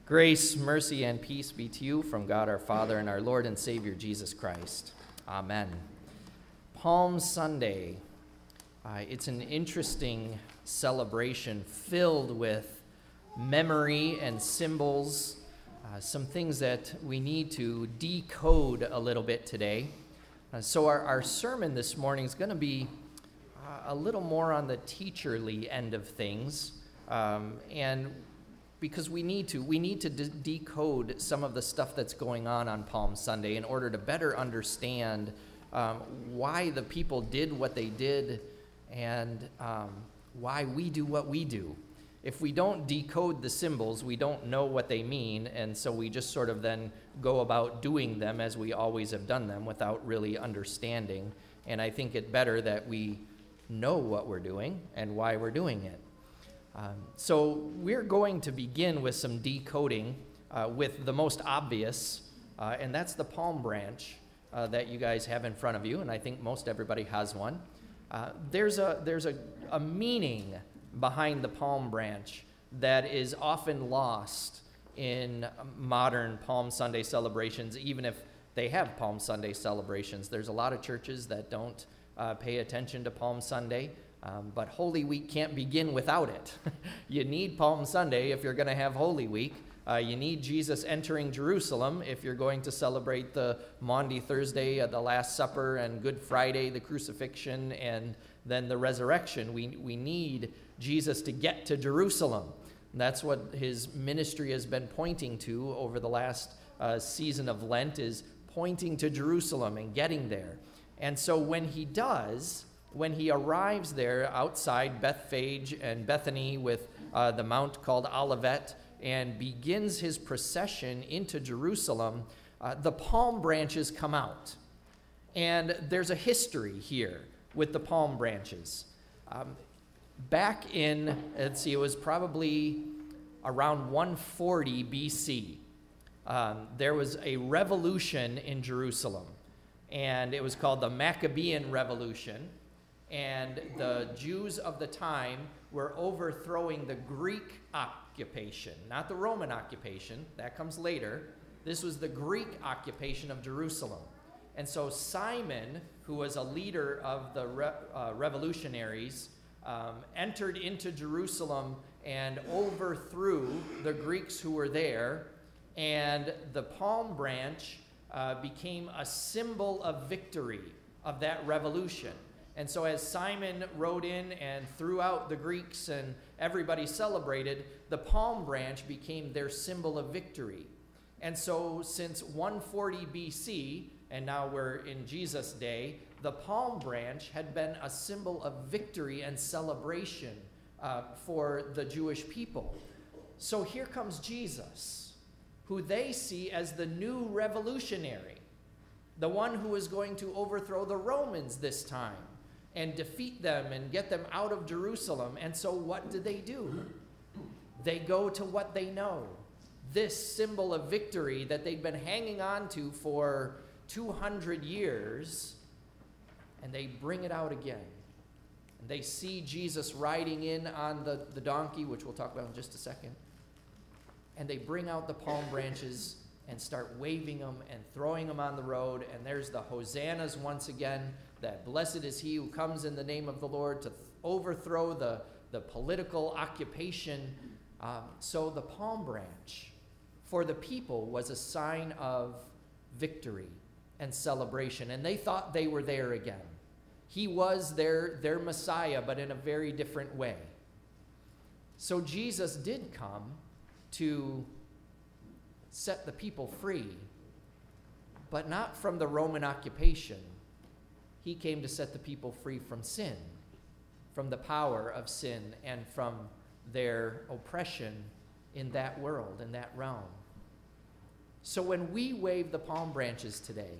Grace, mercy, and peace be to you from God our Father and our Lord and Savior Jesus Christ. Amen. Palm Sunday. It's an interesting celebration filled with memory and symbols, some things that we need to decode a little bit today. So our sermon this morning is going to be a little more on the teacherly end of things, and because we need to decode some of the stuff that's going on Palm Sunday in order to better understand why the people did what they did and why we do what we do. If we don't decode the symbols, we don't know what they mean, and so we just sort of then go about doing them as we always have done them without really understanding. And I think it better that we know what we're doing and why we're doing it. So we're going to begin with some decoding with the most obvious, and that's the palm branch that you guys have in front of you, and I think most everybody has one. There's a meaning behind the palm branch that is often lost in modern Palm Sunday celebrations, even if they have Palm Sunday celebrations. There's a lot of churches that don't pay attention to Palm Sunday. But Holy Week can't begin without it. You need Palm Sunday if you're going to have Holy Week. You need Jesus entering Jerusalem if you're going to celebrate the Maundy Thursday, the Last Supper, and Good Friday, the crucifixion, and then the resurrection. We need Jesus to get to Jerusalem. And that's what his ministry has been pointing to over the last season of Lent, is pointing to Jerusalem and getting there. And so when he does, when he arrives there outside Bethphage and Bethany with the mount called Olivet and begins his procession into Jerusalem, the palm branches come out. And there's a history here with the palm branches. Back in, it was probably around 140 BC, there was a revolution in Jerusalem. And it was called the Maccabean Revolution. And the Jews of the time were overthrowing the Greek occupation, not the Roman occupation. That comes later. This was the Greek occupation of Jerusalem. And so Simon, who was a leader of the revolutionaries, entered into Jerusalem and overthrew the Greeks who were there. And the palm branch became a symbol of victory of that revolution. And so as Simon rode in and threw out the Greeks and everybody celebrated, the palm branch became their symbol of victory. And so since 140 BC, and now we're in Jesus' day, the palm branch had been a symbol of victory and celebration for the Jewish people. So here comes Jesus, who they see as the new revolutionary, the one who is going to overthrow the Romans this time and defeat them and get them out of Jerusalem. And so what do? They go to what they know, this symbol of victory that they've been hanging on to for 200 years, and they bring it out again. And they see Jesus riding in on the donkey, which we'll talk about in just a second, and they bring out the palm branches and start waving them and throwing them on the road, and there's the hosannas once again, that blessed is he who comes in the name of the Lord, to overthrow the political occupation. So the palm branch for the people was a sign of victory and celebration, and they thought they were there again. He was their Messiah, but in a very different way. So Jesus did come to set the people free, but not from the Roman occupation. He came to set the people free from sin, from the power of sin, and from their oppression in that world, in that realm. So when we wave the palm branches today,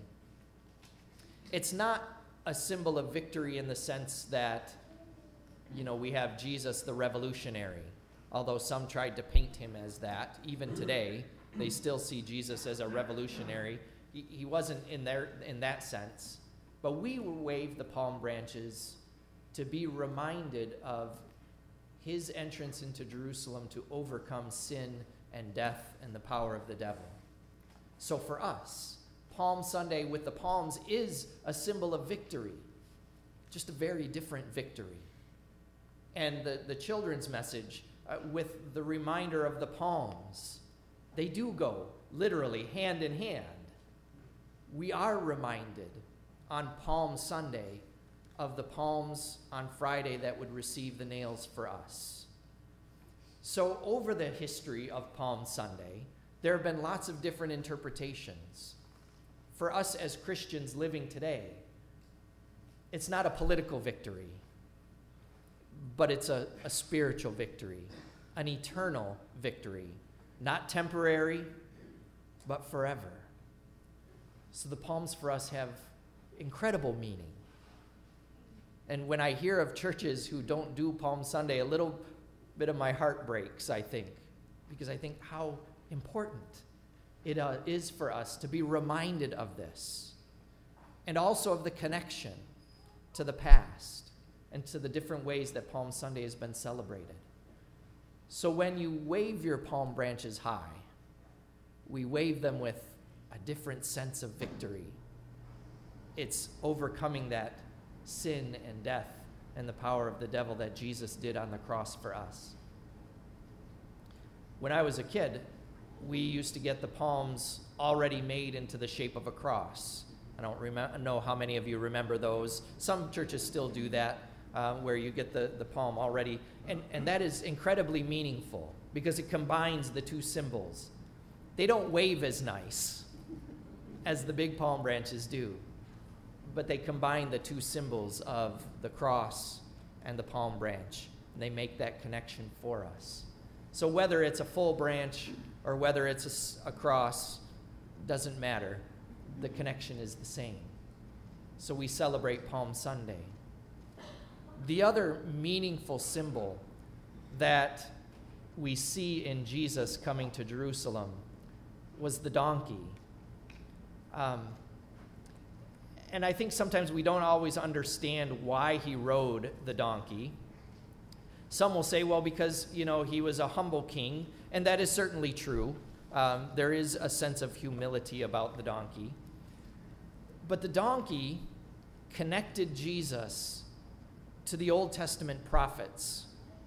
it's not a symbol of victory in the sense that, we have Jesus the revolutionary, although some tried to paint him as that. Even today, they still see Jesus as a revolutionary. He wasn't in that sense. But we wave the palm branches to be reminded of his entrance into Jerusalem to overcome sin and death and the power of the devil. So for us, Palm Sunday with the palms is a symbol of victory, just a very different victory. And the children's message with the reminder of the palms, they do go literally hand in hand. We are reminded on Palm Sunday of the palms on Friday that would receive the nails for us. So over the history of Palm Sunday, there have been lots of different interpretations. For us as Christians living today, it's not a political victory, but it's a spiritual victory, an eternal victory, not temporary, but forever. So the palms for us have incredible meaning. And when I hear of churches who don't do Palm Sunday, a little bit of my heart breaks, I think, because I think how important it is for us to be reminded of this, and also of the connection to the past and to the different ways that Palm Sunday has been celebrated. So when you wave your palm branches high, we wave them with a different sense of victory. It's overcoming that sin and death and the power of the devil that Jesus did on the cross for us. When I was a kid, we used to get the palms already made into the shape of a cross. I don't know how many of you remember those. Some churches still do that, where you get the palm already. And that is incredibly meaningful because it combines the two symbols. They don't wave as nice as the big palm branches do, but they combine the two symbols of the cross and the palm branch, and they make that connection for us. So whether it's a full branch or whether it's a cross, doesn't matter. The connection is the same. So we celebrate Palm Sunday. The other meaningful symbol that we see in Jesus coming to Jerusalem was the donkey. And I think sometimes we don't always understand why he rode the donkey. Some will say, well, because, he was a humble king, and that is certainly true. There is a sense of humility about the donkey. But the donkey connected Jesus to the Old Testament prophets.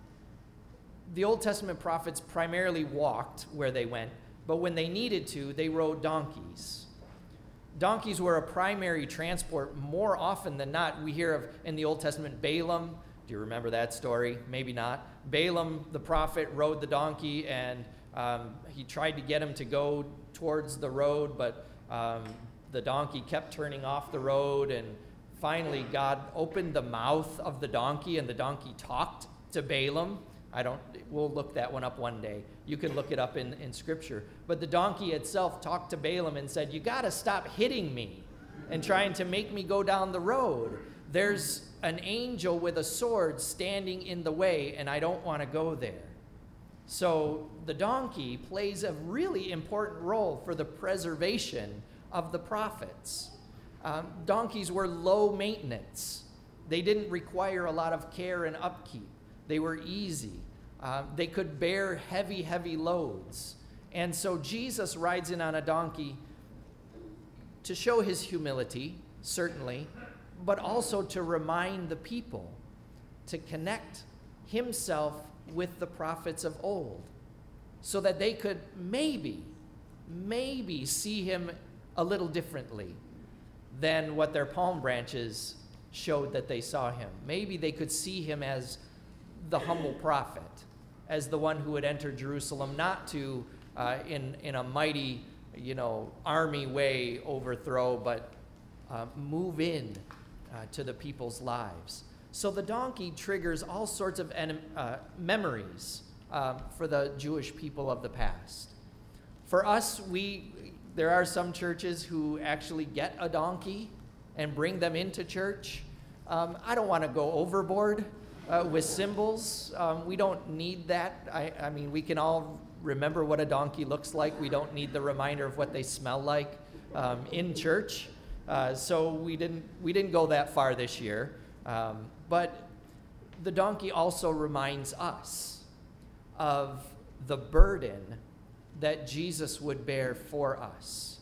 The Old Testament prophets primarily walked where they went, but when they needed to, they rode donkeys. Donkeys were a primary transport more often than not. We hear of, in the Old Testament, Balaam. Do you remember that story? Maybe not. Balaam, the prophet, rode the donkey, and he tried to get him to go towards the road, but the donkey kept turning off the road, and finally God opened the mouth of the donkey, and the donkey talked to Balaam. We'll look that one up one day. You can look it up in Scripture. But the donkey itself talked to Balaam and said, you got to stop hitting me and trying to make me go down the road. There's an angel with a sword standing in the way, and I don't want to go there. So the donkey plays a really important role for the preservation of the prophets. Donkeys were low maintenance. They didn't require a lot of care and upkeep. They were easy. They could bear heavy, heavy loads. And so Jesus rides in on a donkey to show his humility, certainly, but also to remind the people to connect himself with the prophets of old so that they could maybe see him a little differently than what their palm branches showed that they saw him. Maybe they could see him as the humble prophet, as the one who would enter Jerusalem not to, in a mighty, army way overthrow, but move in to the people's lives. So the donkey triggers all sorts of memories for the Jewish people of the past. For us, there are some churches who actually get a donkey and bring them into church. I don't want to go overboard with symbols. We don't need that. I mean, we can all remember what a donkey looks like. We don't need the reminder of what they smell like in church. So we didn't go that far this year. But the donkey also reminds us of the burden that Jesus would bear for us.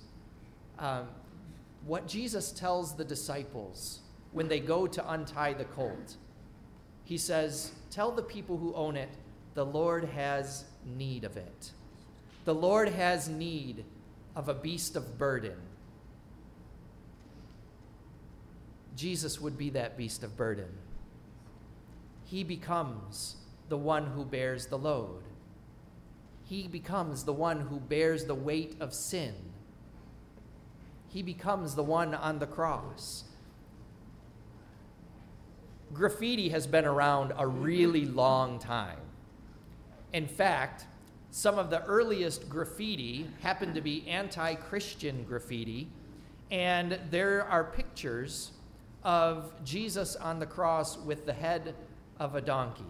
What Jesus tells the disciples when they go to untie the colt, he says, tell the people who own it, the Lord has need of it. The Lord has need of a beast of burden. Jesus would be that beast of burden. He becomes the one who bears the load. He becomes the one who bears the weight of sin. He becomes the one on the cross. Graffiti has been around a really long time. In fact, some of the earliest graffiti happened to be anti-Christian graffiti, and there are pictures of Jesus on the cross with the head of a donkey.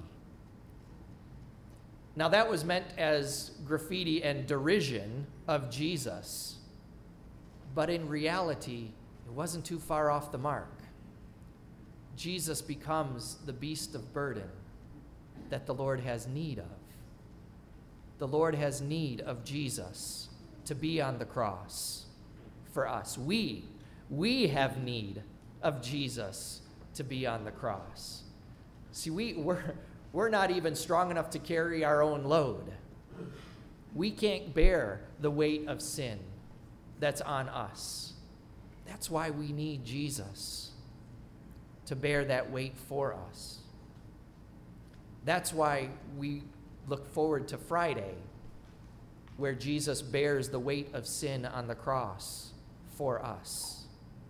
Now, that was meant as graffiti and derision of Jesus, but in reality, it wasn't too far off the mark. Jesus becomes the beast of burden that the Lord has need of. The Lord has need of Jesus to be on the cross for us. We have need of Jesus to be on the cross. See, we're not even strong enough to carry our own load. We can't bear the weight of sin that's on us. That's why we need Jesus to bear that weight for us. That's why we look forward to Friday, where Jesus bears the weight of sin on the cross for us.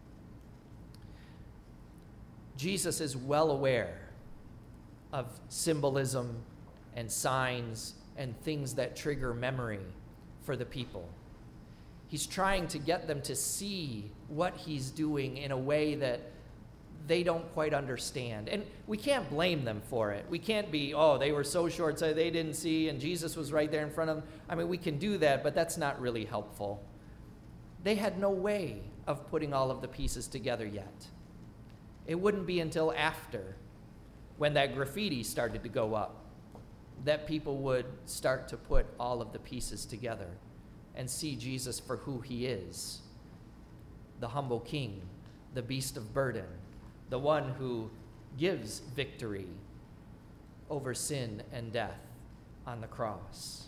Jesus is well aware of symbolism and signs and things that trigger memory for the people. He's trying to get them to see what he's doing in a way that they don't quite understand. And we can't blame them for it. We can't be, oh, they were so short-sighted they didn't see and Jesus was right there in front of them. I mean, we can do that, but that's not really helpful. They had no way of putting all of the pieces together yet. It wouldn't be until after, when that graffiti started to go up, that people would start to put all of the pieces together and see Jesus for who he is, the humble king, the beast of burden, the one who gives victory over sin and death on the cross.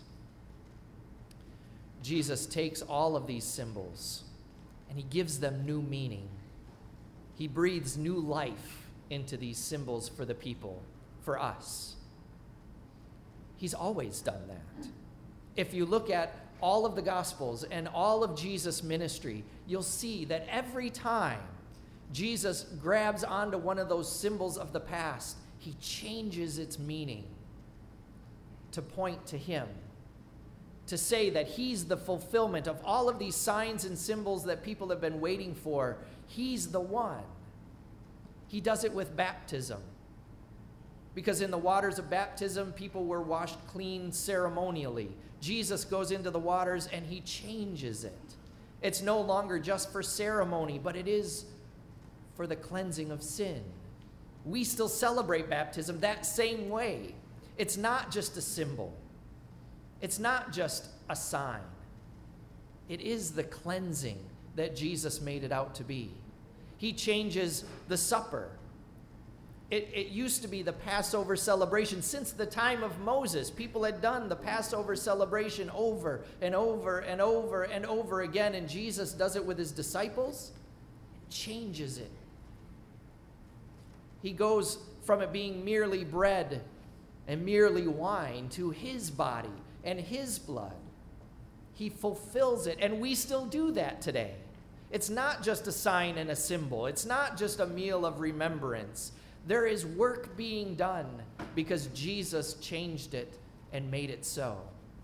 Jesus takes all of these symbols and he gives them new meaning. He breathes new life into these symbols for the people, for us. He's always done that. If you look at all of the Gospels and all of Jesus' ministry, you'll see that every time Jesus grabs onto one of those symbols of the past, he changes its meaning to point to him, to say that he's the fulfillment of all of these signs and symbols that people have been waiting for. He's the one. He does it with baptism, because in the waters of baptism, people were washed clean ceremonially. Jesus goes into the waters and he changes it. It's no longer just for ceremony, but it is for the cleansing of sin. We still celebrate baptism that same way. It's not just a symbol. It's not just a sign. It is the cleansing that Jesus made it out to be. He changes the supper. It used to be the Passover celebration. Since the time of Moses, people had done the Passover celebration over and over and over and over again, and Jesus does it with his disciples and changes it. He goes from it being merely bread and merely wine to his body and his blood. He fulfills it, and we still do that today. It's not just a sign and a symbol. It's not just a meal of remembrance. There is work being done because Jesus changed it and made it so.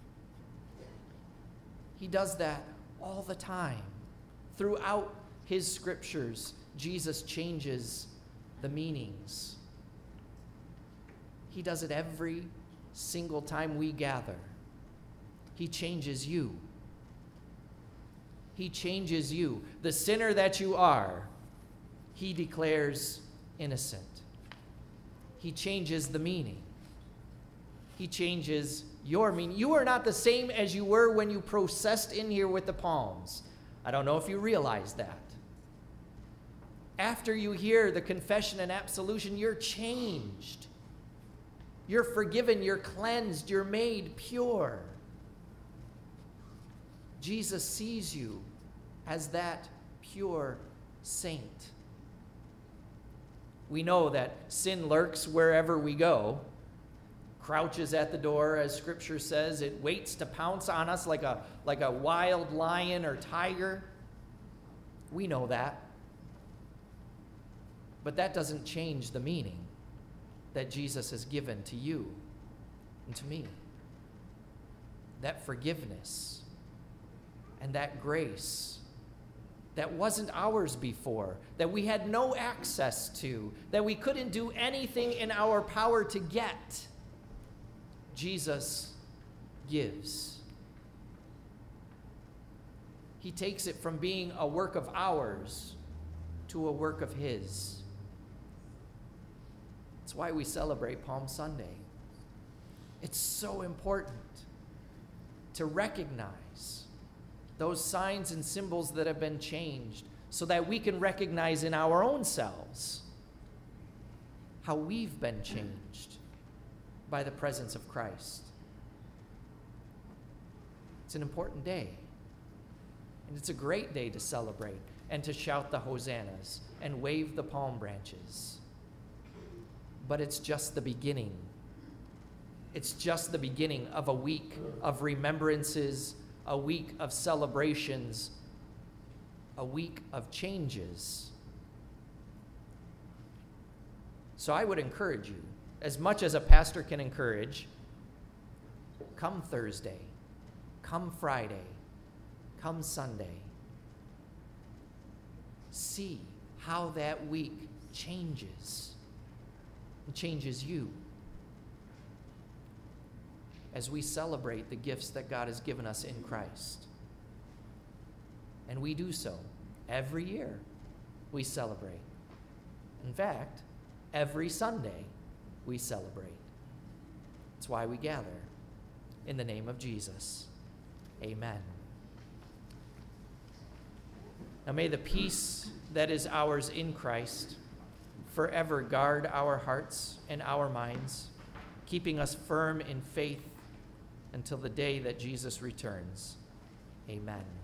He does that all the time. Throughout his scriptures, Jesus changes the meanings. He does it every single time we gather. He changes you. He changes you. The sinner that you are, he declares innocent. He changes the meaning. He changes you are not the same as you were when you processed in here with the palms. I don't know if you realize that. After you hear the confession and absolution, you're changed. You're forgiven, you're cleansed, you're made pure. Jesus sees you as that pure saint. We know that sin lurks wherever we go, crouches at the door, as Scripture says. It waits to pounce on us like a wild lion or tiger. We know that. But that doesn't change the meaning that Jesus has given to you and to me. That forgiveness and that grace that wasn't ours before, that we had no access to, that we couldn't do anything in our power to get, Jesus gives. He takes it from being a work of ours to a work of His. That's why we celebrate Palm Sunday. It's so important to recognize those signs and symbols that have been changed so that we can recognize in our own selves how we've been changed by the presence of Christ. It's an important day. And it's a great day to celebrate and to shout the hosannas and wave the palm branches. But it's just the beginning. It's just the beginning of a week of remembrances, a week of celebrations, a week of changes. So I would encourage you, as much as a pastor can encourage, come Thursday, come Friday, come Sunday. See how that week changes. It changes you as we celebrate the gifts that God has given us in Christ. And we do so every year. We celebrate. In fact, every Sunday we celebrate. That's why we gather in the name of Jesus. Amen. Now may the peace that is ours in Christ forever guard our hearts and our minds, keeping us firm in faith until the day that Jesus returns. Amen.